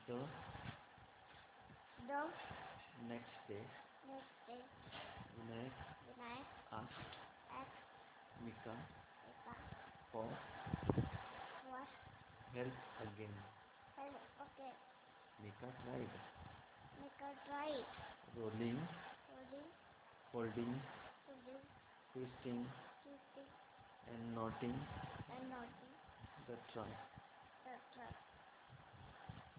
The the next day, next day, Vinayak Vinayak asked asked Mika Mika for for help again. help. Okay, Mika tried Mika tried rolling, holding, folding, holding, twisting, twisting, and knotting and knotting the trunk. the truck.